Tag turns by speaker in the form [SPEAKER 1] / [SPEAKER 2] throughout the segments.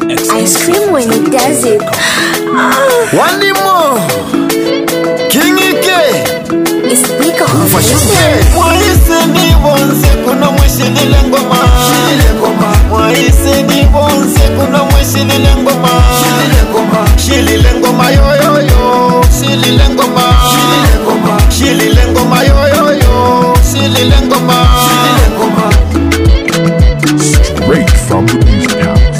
[SPEAKER 1] I scream when he does it.
[SPEAKER 2] One more. King Ike.
[SPEAKER 1] It's big of a
[SPEAKER 3] Mwaiseni bonse kuna mwishilile ngoma. Mwaiseni bonse kuna mwishilile ngoma. Shilile ngoma yo yo yo. Shilile ngoma. Shilile ngoma yo yo yo. Shilile ngoma.
[SPEAKER 4] Straight from the East House.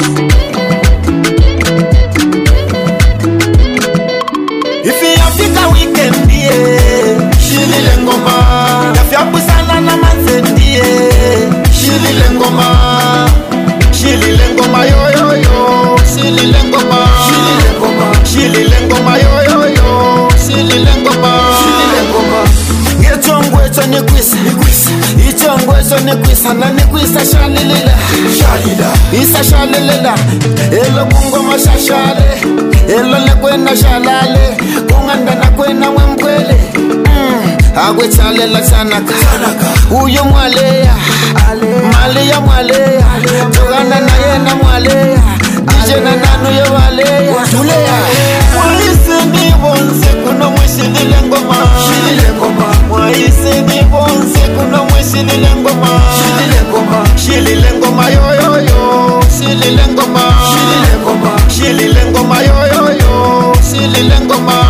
[SPEAKER 3] If you have a weekend, yeah. Shilile ngoma. If you have sana na manzendi, yeah. Shilile ngoma. Shilile ngoma yo yo yo. Shilile ngoma. Shilile ngoma yo yo yo. Shilile ngoma. Ngechongwe cho nikwisa. Ichongwe cho nikwisa na nikwisa shalilila. Isa shalilila. Elo kungoma shashale. Elo le kwena shalale. Kunganda na kwena mwemkwele. Agwe chalela chanaka. Uyo mwaleya. Maleya mwaleya. Tuganda na yena mwaleya. Dije na nanu yo waleya. Mwaiseni bonse kuno mwishilile ngoma. Mwaiseni bonse kuno mwishilile ngoma. Shilile ngoma yo yo yo. Shilile ngoma. Shilile ngoma yo yo yo. Shilile ngoma.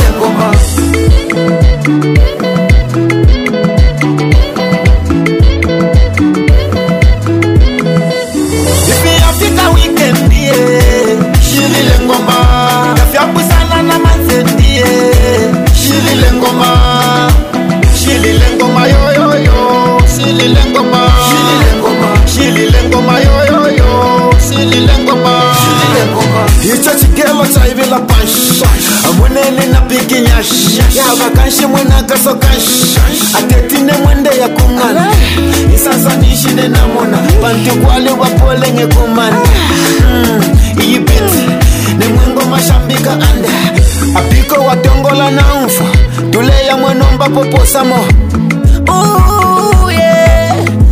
[SPEAKER 3] If you have a weekend, yeah. Shilile ngoma. If you have sana na manzendi, yeah. Shilile ngoma. Shilile ngoma yo yo yo. Shilile ngoma. Shilile ngoma yo yo yo. Shilile ngoma. Hicho chikelo cha hivi la pansh. Amwenele na piki nyash. Ya vakanshi mwena kaso kansh. Atetine mwende ya kumana. Isasa nishine na mona. Panti kwali wapole nge kumana. Iyi biti. Ne mwengo mashambika ande. Apiko watongola na umfa. Tule ya mwenomba poposa mo.
[SPEAKER 5] Ooh yeah.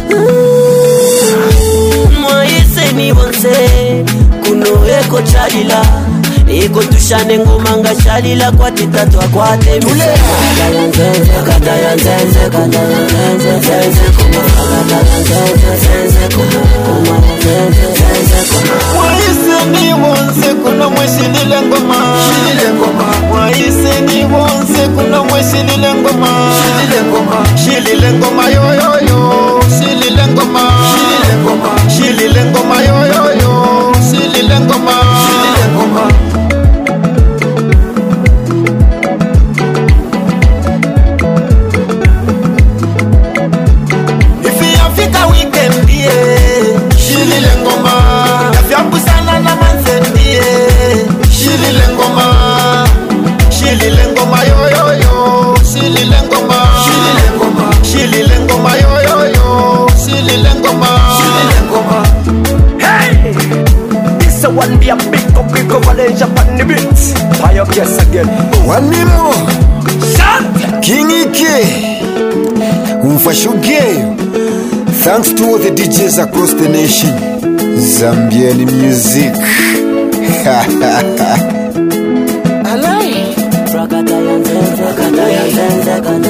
[SPEAKER 5] Mwaiseni bonse kuno eko chalila. Eko tushane ngoma nga chalila kwa titatu akwate misa. Kata ya nzenze kuma.
[SPEAKER 3] Mwaiseni bonse kuno mwishilile ngoma. Mwaiseni bonse kuno mwishilile ngoma. Shilile ngoma yo yo yo. Shilile ngoma. Shilile ngoma yo yo yo. Shilile ngoma. If you have a weekend, yeah. Shilile ngoma. If you have sana na manzendi, yeah. Shilile ngoma. Shilile ngoma yo yo yo. Shilile ngoma. Shilile ngoma yo yo yo. Shilile ngoma.
[SPEAKER 6] Hey! This one be a big coverage upon the beat. Fire up yes again.
[SPEAKER 2] One more.
[SPEAKER 6] Shut!
[SPEAKER 2] King Ike. Umfashuge. Thanks to all the DJs across the nation. Zambian music.
[SPEAKER 5] Rakata ya nzenze.